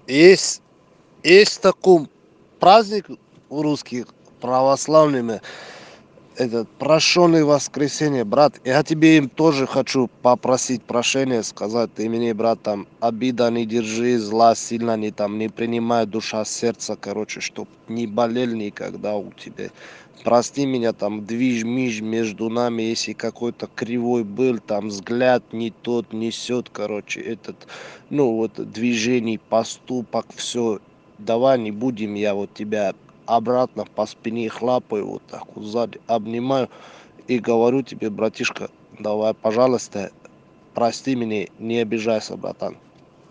Есть, есть такой праздник у русских православными, этот прощенный воскресенье, брат. Я тебе им тоже хочу попросить прощения, сказать, ты мне, брат, там, обида не держи, зла сильно не принимай, душа сердца, короче, чтоб не болел никогда у тебя. Прости меня, там, движ-миж между нами, если какой-то кривой был, там, взгляд не тот несет, короче, этот, ну, вот, движений, поступок, все. Давай не будем, я вот тебя обратно по спине хлопаю, вот так вот сзади обнимаю и говорю тебе, братишка, давай, пожалуйста, прости меня, не обижайся, братан.